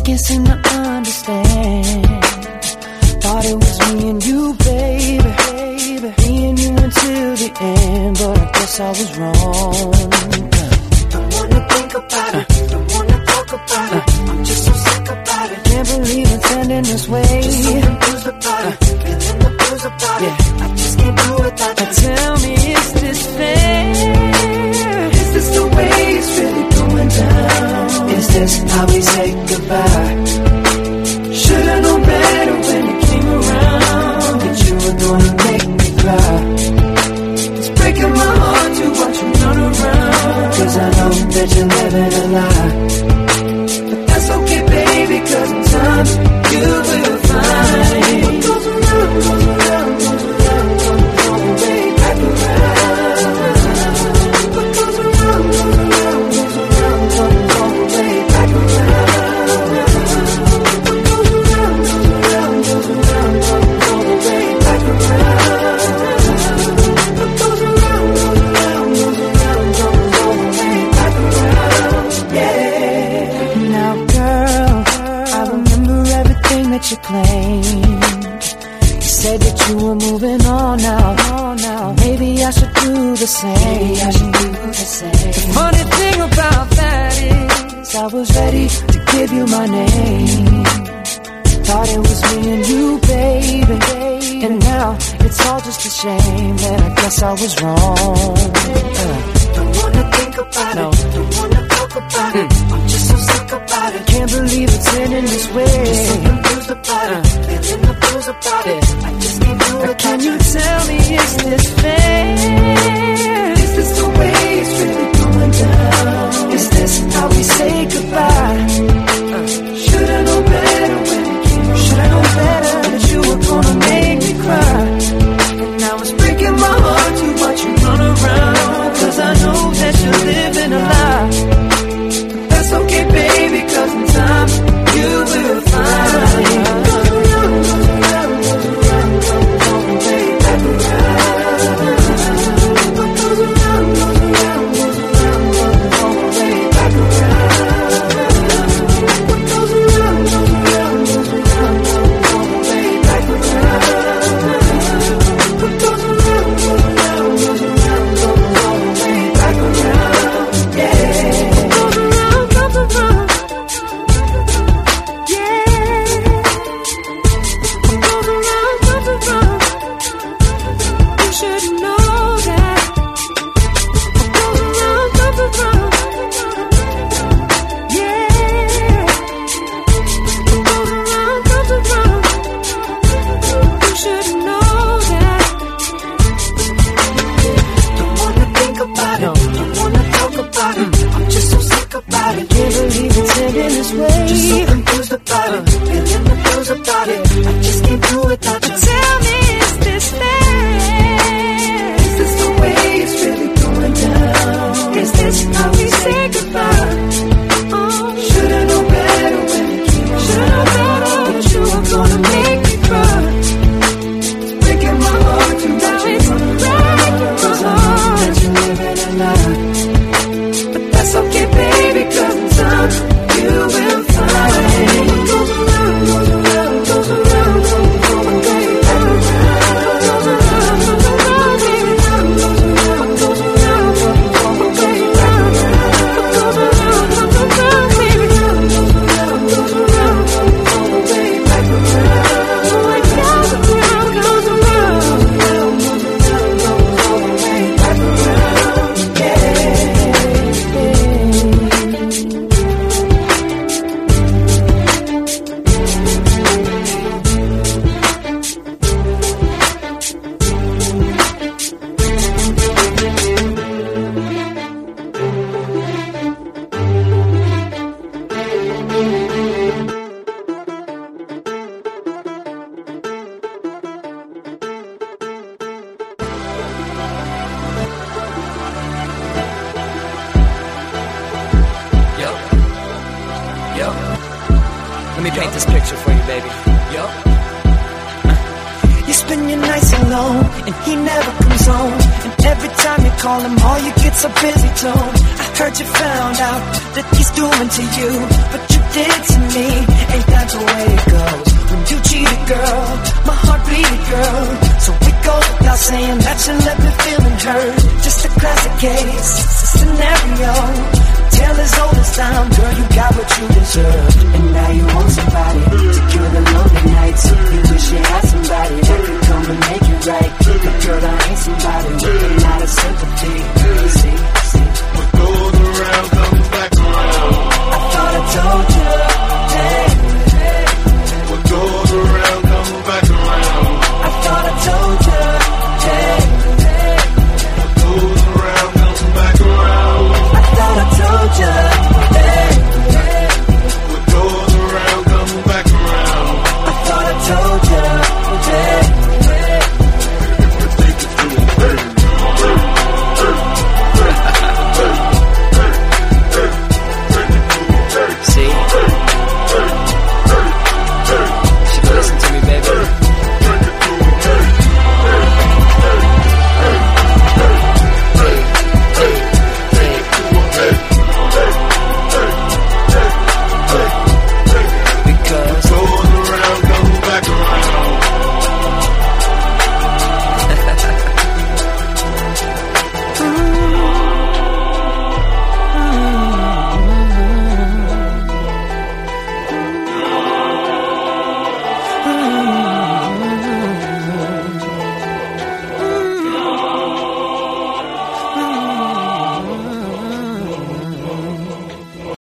can't seem to understand. Thought it was me and you, baby. Me and you until the end, but I guess I was wrong. Don't wanna think about it, don't wanna talk about it. I'm just so sick about it. Can't believe it's ending this way. Just so confused about it, feeling the blues about it. I just can't do without you. Tell me, is this fair? Is this the way it's really going down? Is this how we say goodbye? Should've known better when you came around, that you were gonna make me cry. It's breaking my heart to watch you run around, 'cause I know that you're living a lie. But that's okay, baby, 'cause in time you will find what goes around, goes around, goes around, comes way back around. What goes around, goes around, goes around, comes way back around. What goes around, goes around, goes around, comes way back around. What goes around, goes around, goes around, comes way back around. Yeah. Now, girl, I remember everything that you claimed. You said that you were moving on now. Maybe I should do the same. The funny thing about that is I was ready to give you my name. Thought it was me and you, baby. And now it's all just a shame, and I guess I was wrong. Don't wanna think about it, don't wanna talk about it. I'm just so sick about it. Can't believe it's ending this way. Just so confused about it, feeling the blues about it. I just can't do it. Can you tell me, is this fair? Is this the way it's really going down? Is this how we say goodbye? Should've known better when you came. Should've known better that you were gonna make me cry. And now it's breaking my heart to watch you run around, 'cause I know that you're living a lie. But that's okay, baby, 'cause in time you will find. Goes around, goes around, goes around, comes way back around. What goes around, goes around, goes around, comes way back around. What goes around, goes around, goes around, comes way back around. What goes around, goes around, goes around, comes way back around. Yeah. What goes around, comes around. Yeah. What goes around, comes around. You should know that. What goes around, comes around. Yeah. What goes around, comes around. You should know that. Don't wanna think about it, don't wanna talk about it. I'm just so sick about it. Can't believe it's ending this way. Just so confused about it, feeling the blues about it. I just can't do without you. Tell me, is this fair? Is this the way it's really going down? Is this how we say goodbye? Should've known better when you came. Should've known better that you were gonna make me cry. It's breaking my heart to watch you run around, 'cause I know that you're living a lie. But that's okay, baby, 'cause in time you will find. What goes around, goes around, goes around, comes way back around. What goes around, goes around, baby, goes around, what goes around, comes way back around. What goes around, comes around, baby, goes around, goes around, comes way back around. What goes around, goes around, goes around, comes way back around. Yeah. Yo, let me paint this picture for you, baby. Yo. You spend your nights alone, and he never comes home. And every time you call him, all you get's a busy tone. I heard you found out that he's doing to you. What you did to me, ain't that the way it goes? When you cheated, girl, my heart bleeded, girl. So it goes without saying that you left me feeling hurt. Just a classic case, it's a scenario. Tale as old as time, girl, you got what you deserve. And now you want somebody to cure the lonely nights. You wish you had somebody that could come and make it right. But girl, I ain't somebody with a lot of sympathy. You see,